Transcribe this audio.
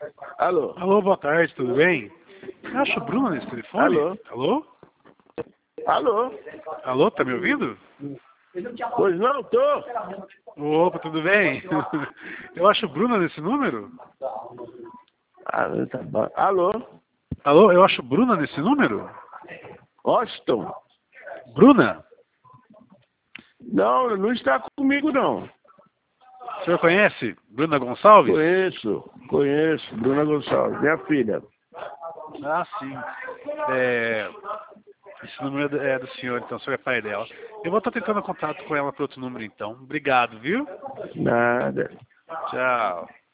Alô? Alô, boa tarde, tudo bem? Eu acho Bruna nesse telefone. Alô? Alô? Alô? Alô, tá me ouvindo? Pois não, tô. Opa, tudo bem? Eu acho Bruna nesse número. Ah, tá bom. Alô? Alô, eu acho Bruna nesse número? Austin? Bruna? Não, não está comigo, não. O senhor conhece Bruna Gonçalves? Conheço. Bruna Gonçalves, minha filha. Ah, sim. Esse número é do senhor, então, o senhor é pai dela. Eu vou estar tentando contato com ela por outro número, então. Obrigado, viu? Nada. Tchau.